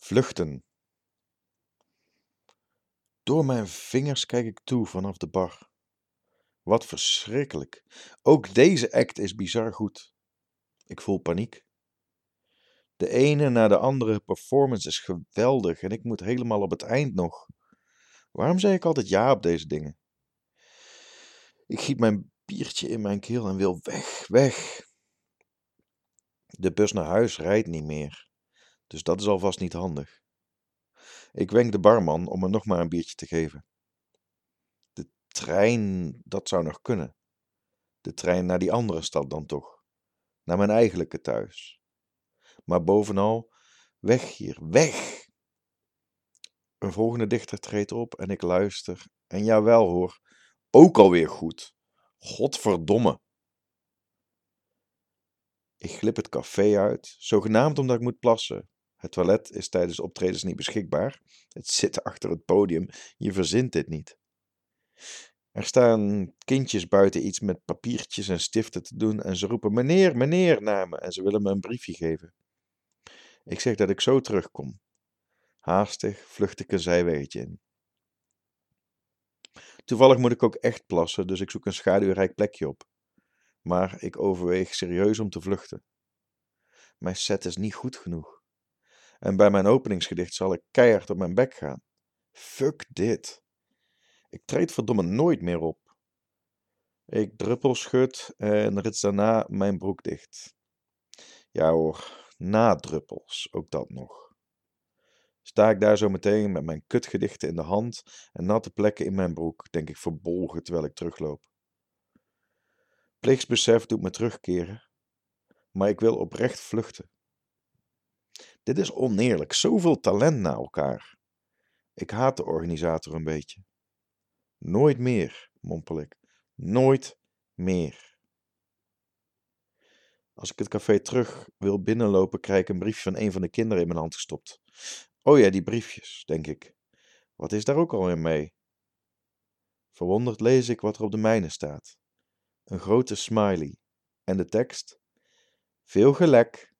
Vluchten. Door mijn vingers kijk ik toe vanaf de bar. Wat verschrikkelijk. Ook deze act is bizar goed. Ik voel paniek. De ene na de andere performance is geweldig en ik moet helemaal op het eind nog. Waarom zeg ik altijd ja op deze dingen? Ik giet mijn biertje in mijn keel en wil weg. De bus naar huis rijdt niet meer, dus dat is alvast niet handig. Ik wenk de barman om me nog maar een biertje te geven. De trein, dat zou nog kunnen. De trein naar die andere stad dan toch. Naar mijn eigenlijke thuis. Maar bovenal, weg hier, weg! Een volgende dichter treedt op en ik luister. En jawel hoor, ook alweer goed. Godverdomme. Ik glip het café uit, zogenaamd omdat ik moet plassen. Het toilet is tijdens optredens niet beschikbaar. Het zit achter het podium, je verzint dit niet. Er staan kindjes buiten iets met papiertjes en stiften te doen en ze roepen meneer naar me en ze willen me een briefje geven. Ik zeg dat ik zo terugkom. Haastig vlucht ik een zijweggetje in. Toevallig moet ik ook echt plassen, dus ik zoek een schaduwrijk plekje op. Maar ik overweeg serieus om te vluchten. Mijn set is niet goed genoeg. En bij mijn openingsgedicht zal ik keihard op mijn bek gaan. Fuck dit. Ik treed verdomme nooit meer op. Ik druppelschud en rits daarna mijn broek dicht. Ja hoor, nadruppels, ook dat nog. Sta ik daar zo meteen met mijn kutgedichten in de hand en natte plekken in mijn broek, denk ik verbolgen terwijl ik terugloop. Plichtsbesef doet me terugkeren, maar ik wil oprecht vluchten. Dit is oneerlijk, zoveel talent na elkaar. Ik haat de organisator een beetje. Nooit meer, mompel ik. Nooit meer. Als ik het café terug wil binnenlopen, krijg ik een briefje van een van de kinderen in mijn hand gestopt. Oh ja, die briefjes, denk ik. Wat is daar ook alweer mee? Verwonderd lees ik wat er op de mijne staat. Een grote smiley. En de tekst? Veel gelek.